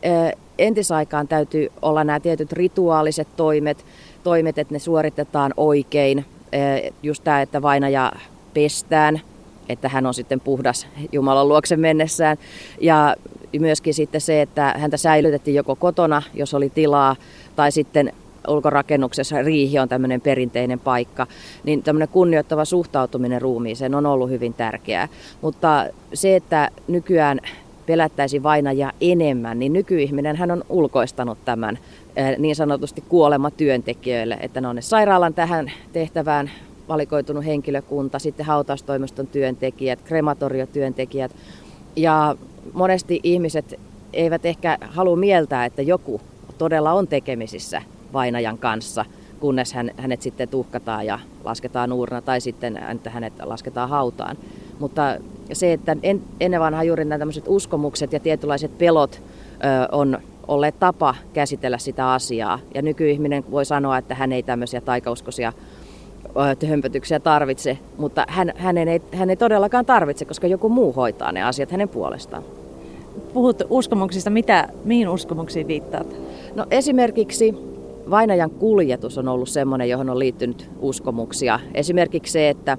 entisaikaan täytyy olla nämä tietyt rituaaliset toimet, toimet, että ne suoritetaan oikein. Just tämä, että vainaja pestään, että hän on sitten puhdas Jumalan luokse mennessään. Ja myöskin sitten se, että häntä säilytettiin joko kotona, jos oli tilaa, tai sitten ulkorakennuksessa riihi on tämmöinen perinteinen paikka. Niin tämmöinen kunnioittava suhtautuminen ruumiiseen on ollut hyvin tärkeää. Mutta se, että nykyään pelättäisi vainajaa enemmän, niin nykyihminen hän on ulkoistanut tämän niin sanotusti kuolematyöntekijöille, että ne on ne sairaalan tähän tehtävään valikoitunut henkilökunta, sitten hautaustoimiston työntekijät, krematoriotyöntekijät. Ja monesti ihmiset eivät ehkä halua mieltää, että joku todella on tekemisissä vainajan kanssa, kunnes hän, hänet sitten tuhkataan ja lasketaan uurna tai sitten että hänet lasketaan hautaan. Mutta se, että en, ennen vanhaa juuri nämä tämmöiset uskomukset ja tietynlaiset pelot ö, on olleet tapa käsitellä sitä asiaa. Ja nykyihminen voi sanoa, että hän ei tämmöisiä taikauskoisia ö, hömpötyksiä tarvitse, mutta hän, hänen ei, hän ei todellakaan tarvitse, koska joku muu hoitaa ne asiat hänen puolestaan.
Puhut uskomuksista. Mitä, mihin uskomuksiin viittaat?
No esimerkiksi vainajan kuljetus on ollut semmoinen, johon on liittynyt uskomuksia. Esimerkiksi se, että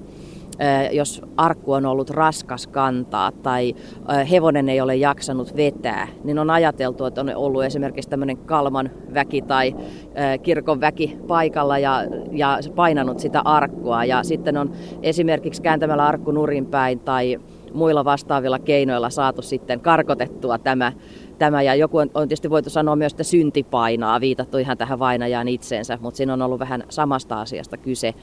jos arkku on ollut raskas kantaa tai hevonen ei ole jaksanut vetää, niin on ajateltu, että on ollut esimerkiksi tämmöinen Kalman väki tai kirkon väki paikalla ja, ja painanut sitä arkkua. Ja sitten on esimerkiksi kääntämällä arkku nurinpäin tai muilla vastaavilla keinoilla saatu sitten karkotettua tämä. Tämä, ja joku on, on tietysti voitu sanoa myös, että synti painaa, viitattu ihan tähän vainajaan itseensä, mutta siinä on ollut vähän samasta asiasta kyse.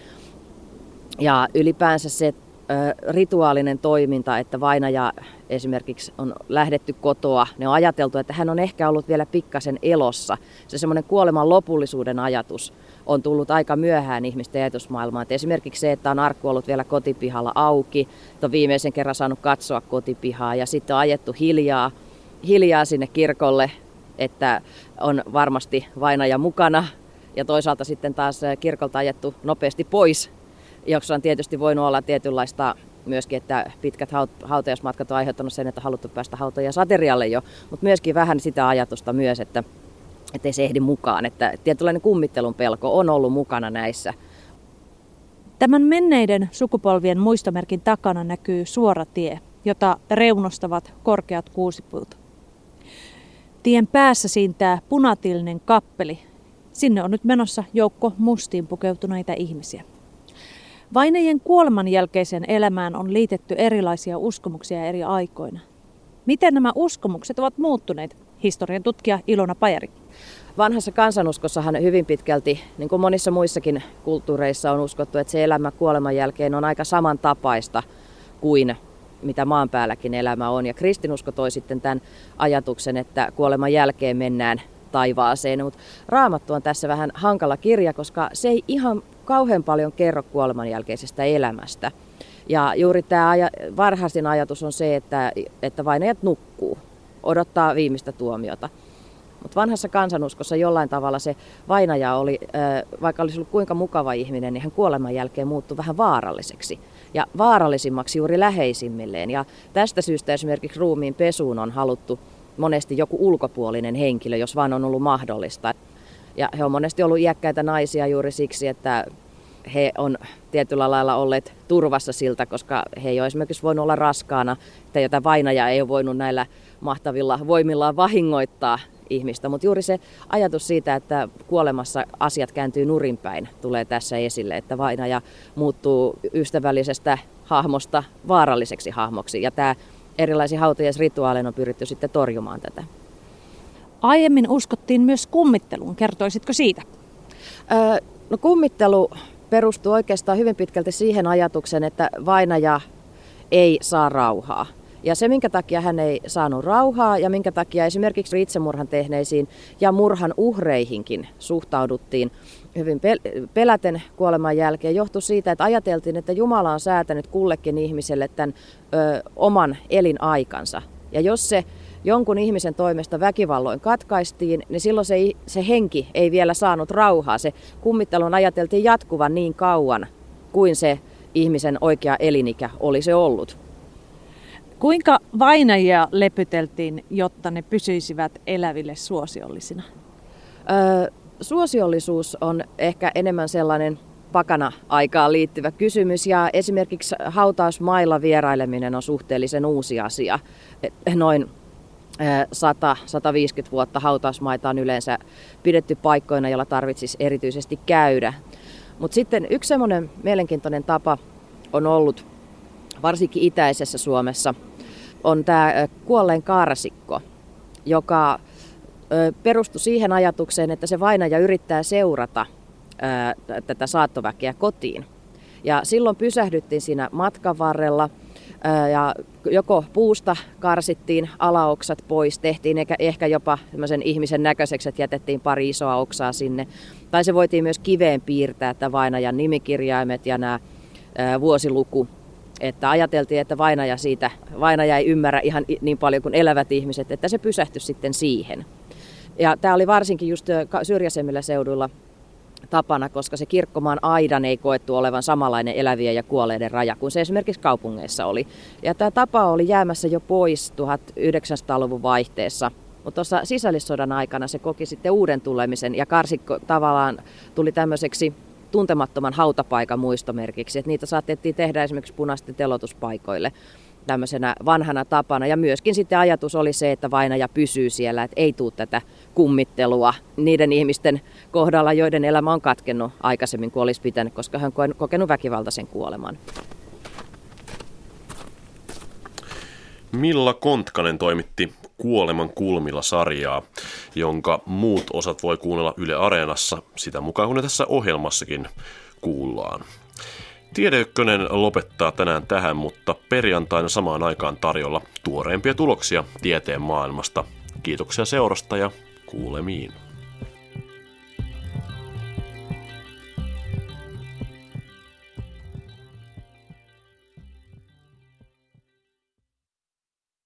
Ja ylipäänsä se ö, rituaalinen toiminta, että vainaja esimerkiksi on lähdetty kotoa, ne on ajateltu, että hän on ehkä ollut vielä pikkasen elossa. Se semmoinen kuoleman lopullisuuden ajatus on tullut aika myöhään ihmisten ajatusmaailmaan. Et esimerkiksi se, että on arkku ollut vielä kotipihalla auki, että on viimeisen kerran saanut katsoa kotipihaa ja sitten on ajettu hiljaa, hiljaa sinne kirkolle, että on varmasti vainaja mukana ja toisaalta sitten taas kirkolta ajettu nopeasti pois, jossa on tietysti voinut olla tietynlaista myöskin, että pitkät hautajaismatkat on aiheuttanut sen, että haluttu päästä hautajaisaterialle jo, mutta myöskin vähän sitä ajatusta myös, että ei se ehdi mukaan, että tietynlainen kummittelun pelko on ollut mukana näissä.
Tämän menneiden sukupolvien muistomerkin takana näkyy suora tie, jota reunostavat korkeat kuusipuut. Tien päässä siintää punatilinen kappeli. Sinne on nyt menossa joukko mustiin pukeutuneita ihmisiä. Vainajien kuoleman jälkeiseen elämään on liitetty erilaisia uskomuksia eri aikoina. Miten nämä uskomukset ovat muuttuneet? Historian tutkija Ilona Pajari.
Vanhassa kansanuskossahan hyvin pitkälti, niin kuin monissa muissakin kulttuureissa on uskottu, että se elämä kuoleman jälkeen on aika samantapaista kuin mitä maan päälläkin elämä on. Ja kristinusko toi sitten tämän ajatuksen, että kuoleman jälkeen mennään taivaaseen. Mutta Raamattu on tässä vähän hankala kirja, koska se ei ihan kauhean paljon kerro kuoleman jälkeisestä elämästä. Ja juuri tämä aja- varhaisin ajatus on se, että, että vainajat nukkuu, odottaa viimeistä tuomiota. Mutta vanhassa kansanuskossa jollain tavalla se vainaja oli, vaikka olisi ollut kuinka mukava ihminen, niin hän kuoleman jälkeen muuttui vähän vaaralliseksi. Ja vaarallisimmaksi juuri läheisimmilleen. Ja tästä syystä esimerkiksi ruumiin pesuun on haluttu monesti joku ulkopuolinen henkilö, jos vaan on ollut mahdollista. Ja he on monesti ollut iäkkäitä naisia juuri siksi, että he on tietyllä lailla olleet turvassa siltä, koska he ei ole esimerkiksi voinut olla raskaana, että jota vainaja ei ole voinut näillä mahtavilla voimillaan vahingoittaa ihmistä. Mutta juuri se ajatus siitä, että kuolemassa asiat kääntyy nurinpäin, tulee tässä esille, että vainaja muuttuu ystävällisestä hahmosta vaaralliseksi hahmoksi. Ja tämä erilaisiin hautajaisrituaalein on pyritty sitten torjumaan tätä.
Aiemmin uskottiin myös kummitteluun. Kertoisitko siitä?
Öö, no kummittelu perustuu oikeastaan hyvin pitkälti siihen ajatukseen, että vainaja ei saa rauhaa. Ja se, minkä takia hän ei saanut rauhaa ja minkä takia esimerkiksi itsemurhan tehneisiin ja murhan uhreihinkin suhtauduttiin hyvin peläten kuoleman jälkeen, johtui siitä, että ajateltiin, että Jumala on säätänyt kullekin ihmiselle tämän ö, oman elinaikansa. Ja jos se jonkun ihmisen toimesta väkivalloin katkaistiin, niin silloin se, se henki ei vielä saanut rauhaa. Se kummittelun ajateltiin jatkuvan niin kauan kuin se ihmisen oikea elinikä olisi ollut.
Kuinka vainajia lepyteltiin, jotta ne pysyisivät eläville suosiollisina?
Öö, suosiollisuus on ehkä enemmän sellainen pakana-aikaan liittyvä kysymys, ja esimerkiksi hautausmailla vieraileminen on suhteellisen uusi asia. Noin sata sataviisikymmentä vuotta hautausmaita on yleensä pidetty paikkoina, joilla tarvitsisi erityisesti käydä. Mutta sitten yksi semmoinen mielenkiintoinen tapa on ollut, varsinkin itäisessä Suomessa, on tämä kuolleen karsikko, joka perustui siihen ajatukseen, että se vainaja yrittää seurata tätä saattoväkeä kotiin. Ja silloin pysähdyttiin siinä matkan varrella ja joko puusta karsittiin alaoksat pois, tehtiin ehkä jopa semmoisen ihmisen näköiseksi, että jätettiin pari isoa oksaa sinne. Tai se voitiin myös kiveen piirtää, että vainajan nimikirjaimet ja nämä vuosiluku. Että ajateltiin, että vainaja, siitä, vainaja ei ymmärrä ihan niin paljon kuin elävät ihmiset, että se pysähtyi sitten siihen. Ja tämä oli varsinkin just syrjäisemmillä seuduilla tapana, koska se kirkkomaan aidan ei koettu olevan samanlainen elävien ja kuolleiden raja kuin se esimerkiksi kaupungeissa oli. Ja tämä tapa oli jäämässä jo pois tuhatyhdeksänsataaluvun vaihteessa. Mutta tuossa sisällissodan aikana se koki sitten uuden tulemisen ja karsikko tavallaan tuli tämmöiseksi tuntemattoman hautapaikan muistomerkiksi. Että niitä saatettiin tehdä esimerkiksi punaisten telotuspaikoille tämmöisenä vanhana tapana. Ja myöskin sitten ajatus oli se, että vainaja pysyy siellä, että ei tule tätä kummittelua niiden ihmisten kohdalla, joiden elämä on katkennut aikaisemmin kuin olisi pitänyt, koska hän on kokenut väkivaltaisen kuoleman.
Milla Kontkanen toimitti Kuoleman kulmilla -sarjaa, jonka muut osat voi kuunnella Yle Areenassa sitä mukaan, kun ne tässä ohjelmassakin kuullaan. Tiede Ykkönen lopettaa tänään tähän, mutta perjantaina samaan aikaan tarjolla tuoreimpia tuloksia tieteen maailmasta. Kiitoksia seurasta ja kuulemiin.